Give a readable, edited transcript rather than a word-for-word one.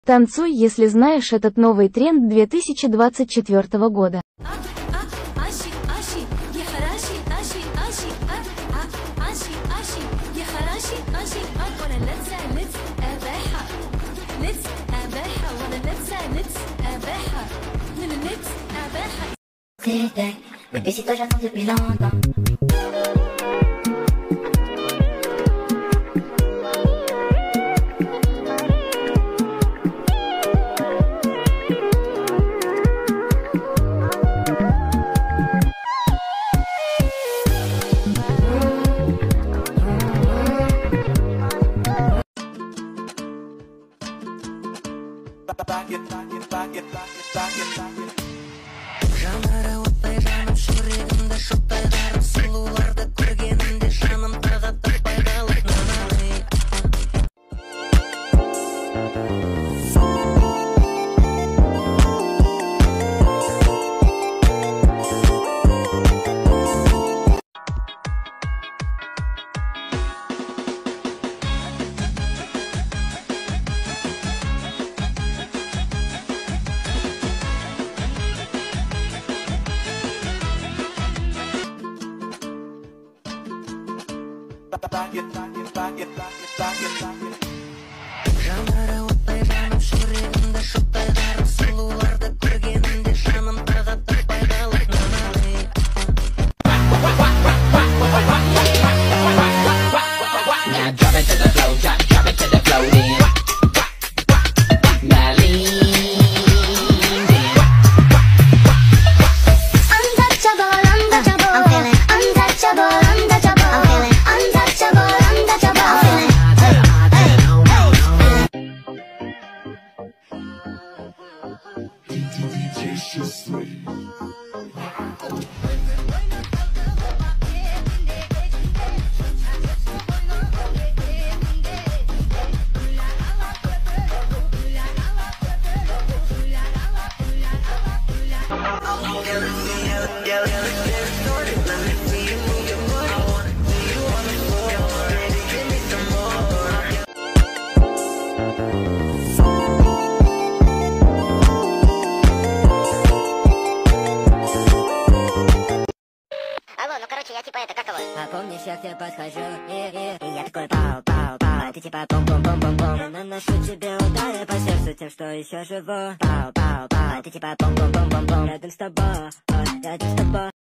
Танцуй, если знаешь этот новый тренд 2024 года. Mes besitos ya son depuis longtemps. Жанары оттай жаным жүрегімді шоқтайдарып сұлуларды көргенімде жаным тағы таппай қалып нанады. Жанары оттай жаным жүрегімді шоқтайдарып сұлуларды көргенімде жаным тағы таппай қалып нанады. Now drop it to the flow, drop it to the flow then. Now lean then. Untouchable, untouchable, I'm feeling untouchable, untouchable, I'm feeling untouchable, untouchable, I'm feeling. Алло, ну короче, я типа это, как его? А помнишь, я к тебе подхожу, и я такой пау-пау-пау, а ты типа бум-бум-бум-бум-бум. Я наношу тебе удары по сердцу тем, что еще живу. Пау-пау-пау, а ты типа бум-бум-бум-бум-бум. Рядом с тобой, рядом с тобой.